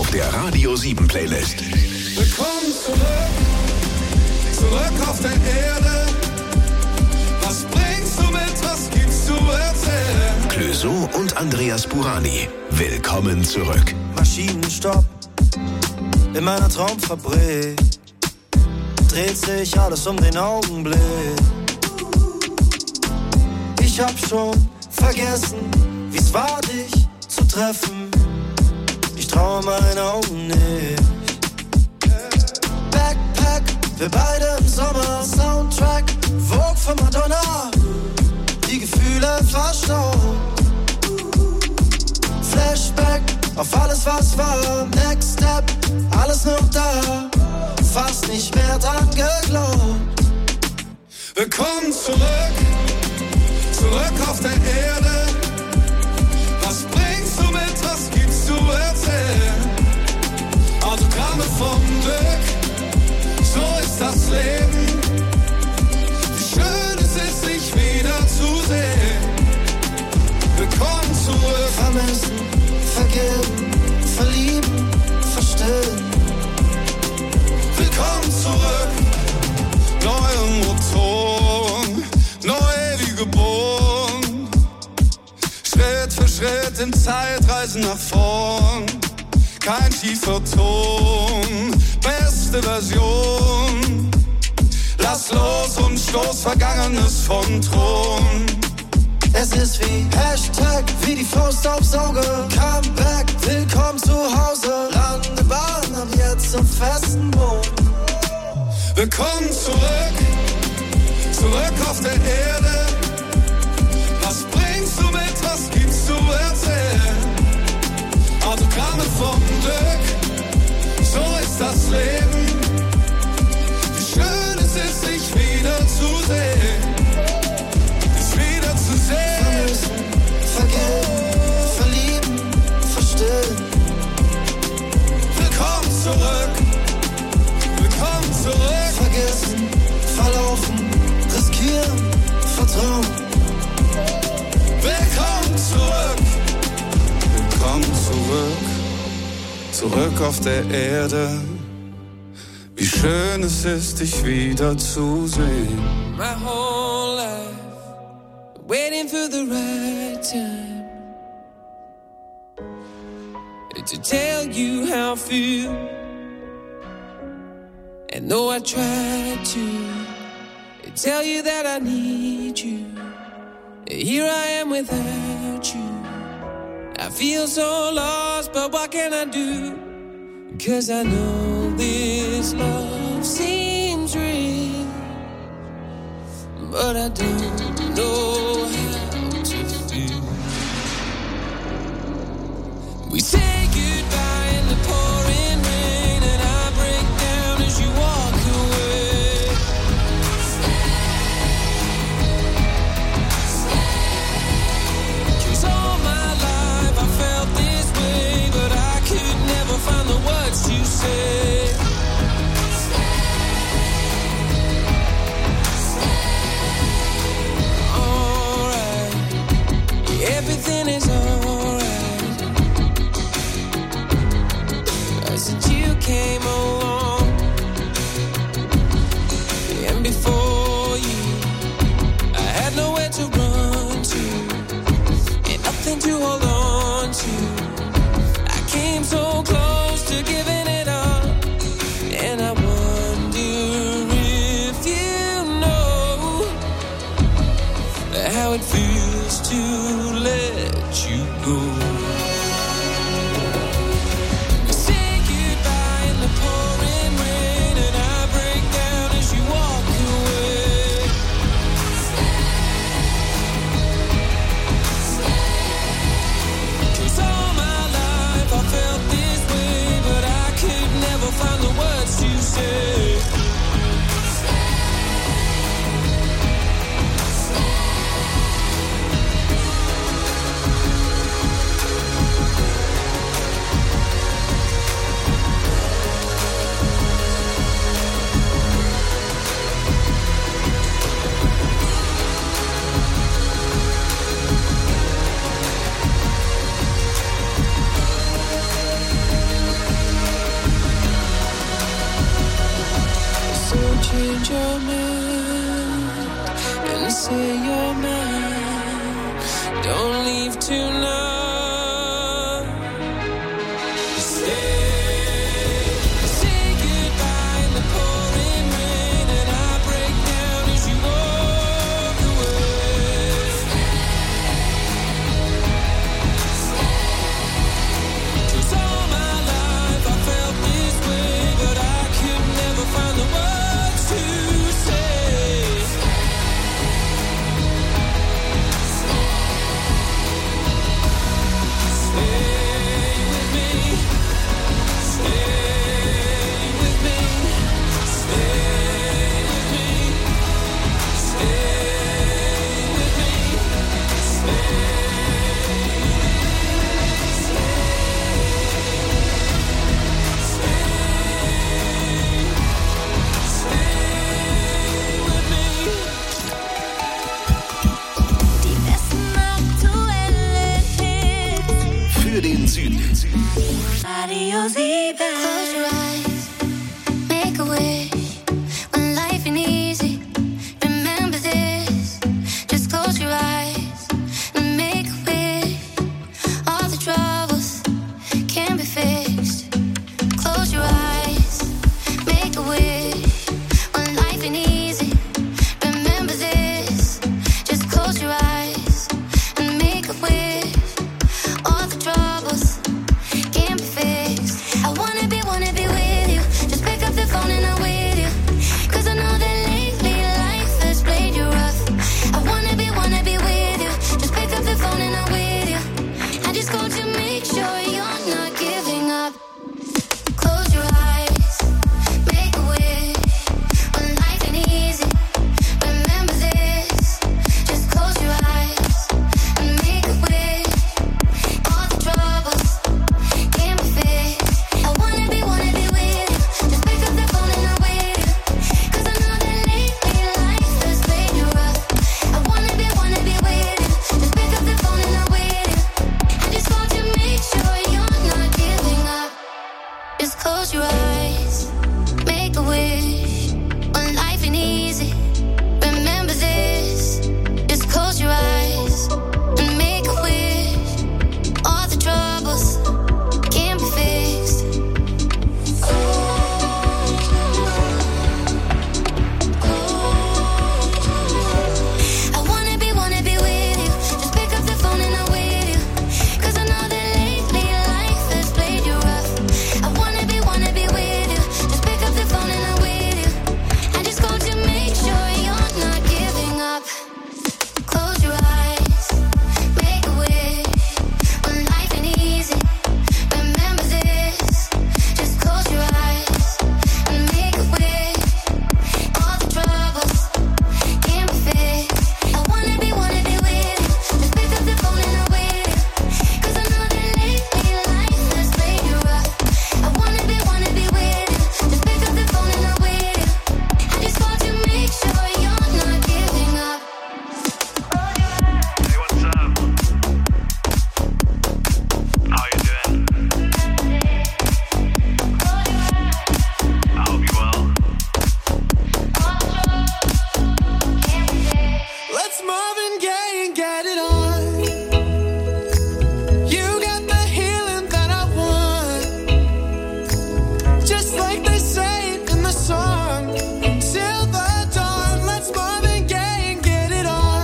auf der Radio 7 Playlist. Willkommen zurück auf der Erde. Was bringst du mit, was gibt's zu erzählen? Clouseau und Andreas Burani, willkommen zurück. Maschinenstopp in meiner Traumfabrik. Dreht sich alles um den Augenblick. Ich hab schon vergessen, wie's war, dich zu treffen. Ich traue meinen Augen nicht. Backpack, wir beide im Sommer. Soundtrack, Vogue von Madonna. Die Gefühle verstaubt. Flashback auf alles, was war. Next Step, alles noch da. Fast nicht mehr dran geglaubt. Willkommen zurück auf der Erde. Was bringst du mit, was gibt's zu erzählen? Autogramme vom Glück, so ist das Leben. Wie schön es ist, dich wieder zu sehen. Willkommen zurück. Vermissen, vergeben, verlieben, verstehen. Willkommen zurück. Neue Motoren, neu wie geboren. Schritt für Schritt in Zeitreisen nach vorn. Kein schiefer Ton, beste Version. Lass los und stoß Vergangenes vom Thron. Es ist wie Hashtag, wie die Faust aufs Auge. Comeback, willkommen zu Hause. Landebahn, ab jetzt zum festen Boden. Willkommen zurück auf der Erde. Was bringst du mit, was gibt's zu erzählen? Autogramme vom Glück, so ist das Leben. Wie schön es ist, dich wieder zu sehen. Dich wieder zu sehen. Vermissen, vergeben, verlieben, verstehen. Willkommen zurück. Vergessen, verlaufen, riskieren, vertrauen. Willkommen zurück. Zurück auf der Erde. Wie schön es ist, dich wieder zu sehen. My whole life, waiting for the right time to tell you how I feel. And though I tried to tell you that I need you, here I am without you. I feel so lost, but what can I do? 'Cause I know this love seems real, but I don't know how to feel. We say goodbye in the pouring rain, and I break down as you walk away. Cause all my life I felt this way, but I could never find the words to say. Alright, everything is alright. Since you came along, and before you, I had nowhere to run to, and nothing to hold on to. I came so close to giving it up, and I wonder if you know how it feels to let you go. change your mind and say you're mine. Don't leave tonight. Den Süden. Adios, close your eyes, make a wish. When life ain't easy, remember this. Just close your eyes and make a wish. All the troubles can be fixed. Close your eyes, make a wish. When life ain't easy, remember this. Just close your eyes and make a wish. All the troubles can be fixed. I wanna be with you. Just pick up the phone and I'm with you. 'Cause I know that lately life has played you rough. I wanna be with you. Just pick up the phone and I'm with you. I just called to make sure you're not giving up. Close your eyes, make a wish. When life ain't easy, remember this. Just close your eyes and make a wish. All the troubles can be fixed. I wanna be with you. Just pick up the phone and I'm with you. 'Cause I know that lately life has played you rough. I wanna be with you. Just pick up the phone and I'm with you. I just want to make sure you're not giving up. Just close your eyes, make a wish. When life ain't easy, remember this. Just close your eyes and make a wish. All the troubles can be fixed. I wanna be with you. Just pick up the phone and I'm with you. 'Cause I know that lately life has played you rough. I wanna be with you. Just pick up the phone and I'm with you. I just called to make sure you're not giving up. Close your eyes, make a wish. When life ain't easy, remember this. Just close your eyes and make a wish. All the troubles can be fixed. I wanna be with you. Just pick up the phone and I'm with you. 'Cause I know that lately life has played you rough. I wanna be with you. Just pick up the phone and I'm with you. I just want to make sure you're not giving up. Hey, what's up? How you doing? I hope you well. Let's Marvin Gaye and get it on. You got the healing that I want. Just like they say in the song. Till the dawn. Let's Marvin Gaye and get it on.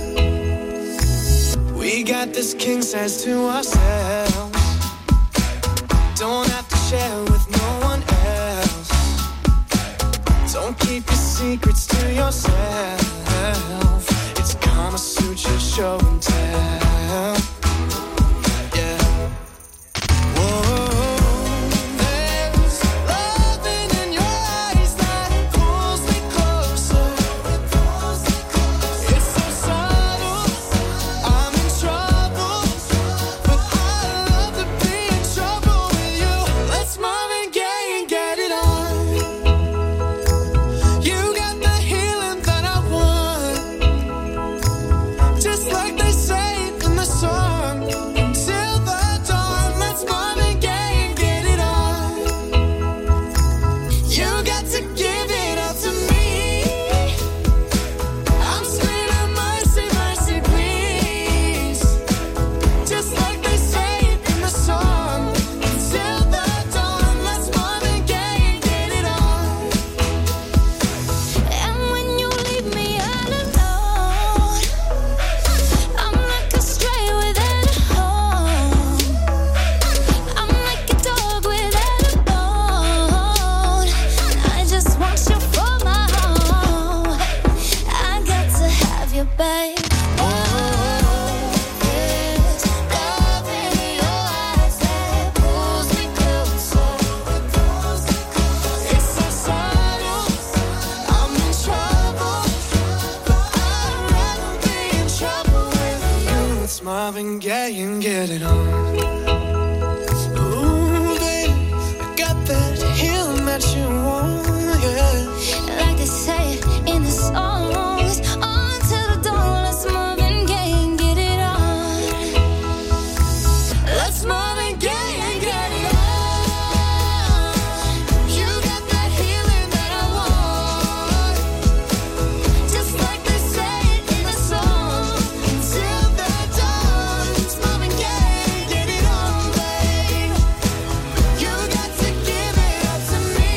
We got this king size to ourselves. Don't have to share with no one else. Don't keep your secrets to yourself. It's Kama Sutra show and tell. Yeah. Whoa. There's loving in your eyes that pulls me closer. It's so subtle, I'm in trouble, but I love to be in trouble with you. Let's Marvin Gaye and get it on. You got the healing that I want. Marvin Gaye and get it on. Ooh, baby, I got that healing that you want, yeah. Like they say in the songs, on to the dawn, let's Marvin Gaye and get it on. Let's Marvin Gaye and get it on. You got that healing that I want. Just like they say in the song, till the dawn, it's Marvin Gaye, get it on, babe. You got to give it up to me.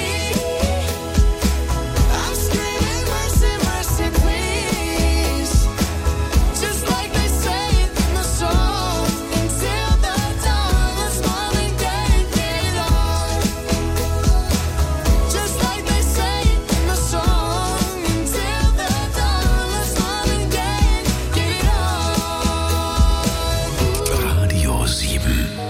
I'm screaming mercy, mercy, please. Just like they say in the song, until the dawn, let's Marvin Gaye, get it on. Just like they say in the song, until the dawn, let's Marvin Gaye, get it on. Radio 7.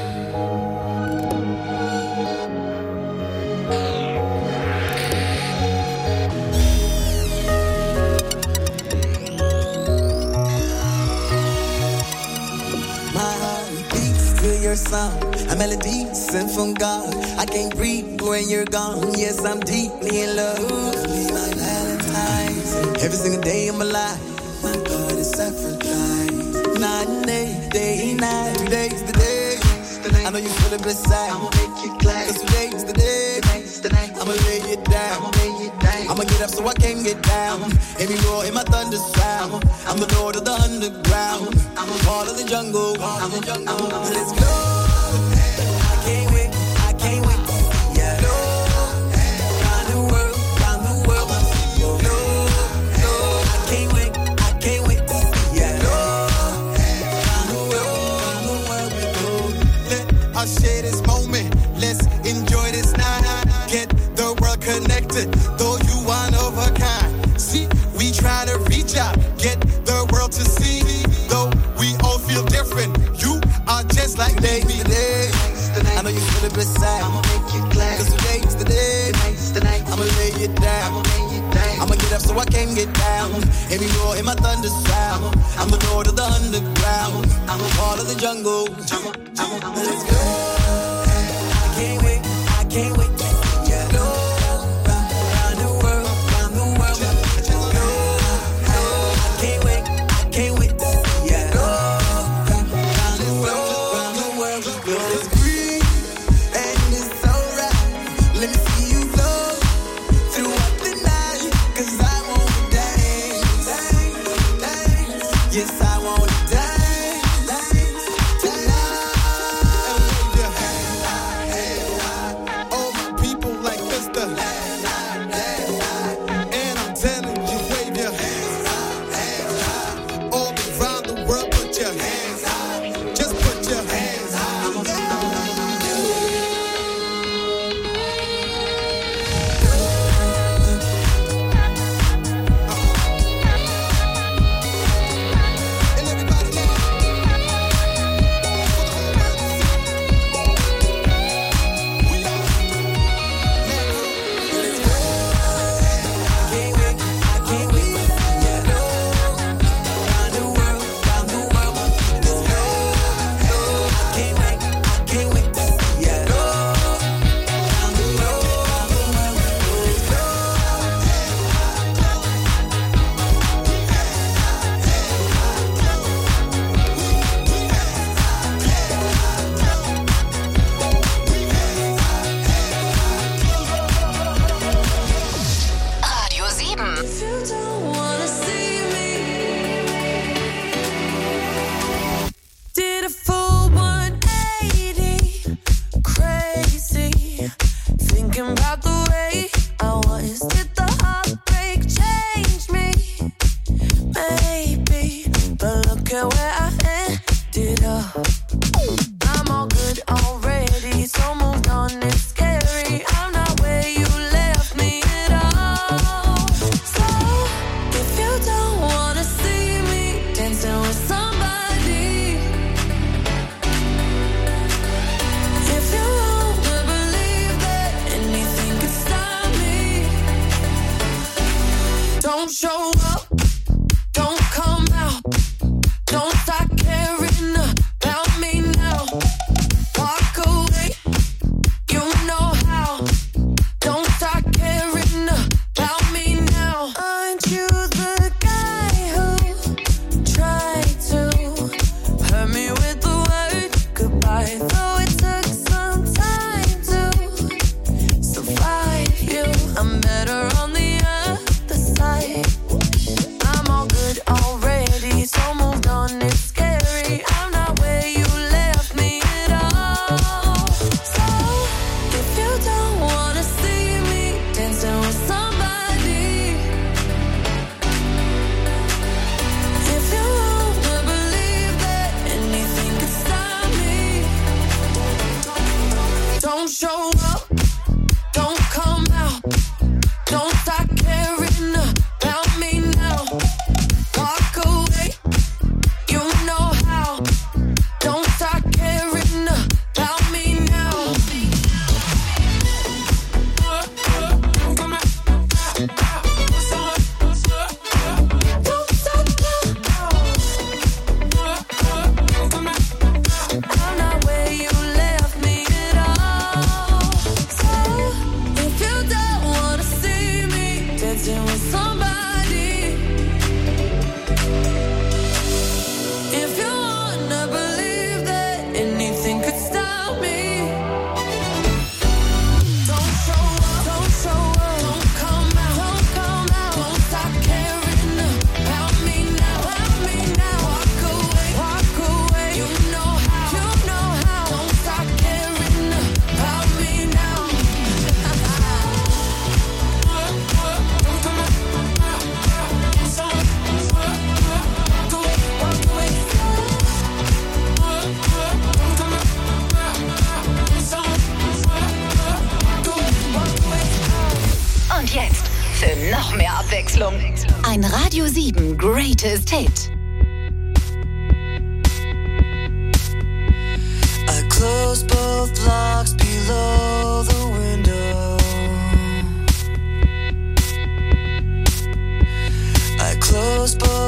My heart beats to your song. A melody sent from God. I can't breathe when you're gone. Yes, I'm deeply in love. Be my Valentine's. Every single day of my life, my God is sacrificed. Night and day and night. Today's the day. I know you feel it beside. I'ma make you glad. 'Cause today's the day. I'ma lay it down. I'ma get up so I can get down. Hear me roar in my thunder sound. I'm the lord of the underground. I'm a part of the jungle. Let's go. I can't wait. Yeah. Round the world. No. I can't wait. Yeah. Round the world we go. Let us share this moment. Let's enjoy this night. Get the world connected. Though you one of a kind. See, we try to reach out. Get the world to see. Though we all feel different. You are just like Today's me. the day. I know you feel it beside. I'ma make you glad. 'Cause today's the day. I'ma lay it down. I'ma get up so I can get down. Hear me roar in my thunder sound. I'm the lord of the underground. I'm a part of the jungle. Let's go. I can't wait. Yeah. Round the world. No. I can't wait. Yeah. Round the world we go. It's free and it's alright. Let me see you flow throughout the night. 'Cause I wanna dance. Yes, I wanna dance tonight. Don't show up, don't come out, don't start caring about me now. Walk away, you know how. Don't start caring about me now. Don't stop now. I'm not where you left me at all. So if you don't wanna see me dancing with somebody, if you wanna believe that anything could stop me, don't show up, don't come out, don't stop caring about me now, walk away, you know how, don't stop caring about me now. Und jetzt für noch mehr Abwechslung. Ein Radio 7 Greatest Hit. I close both locks below the window. I close both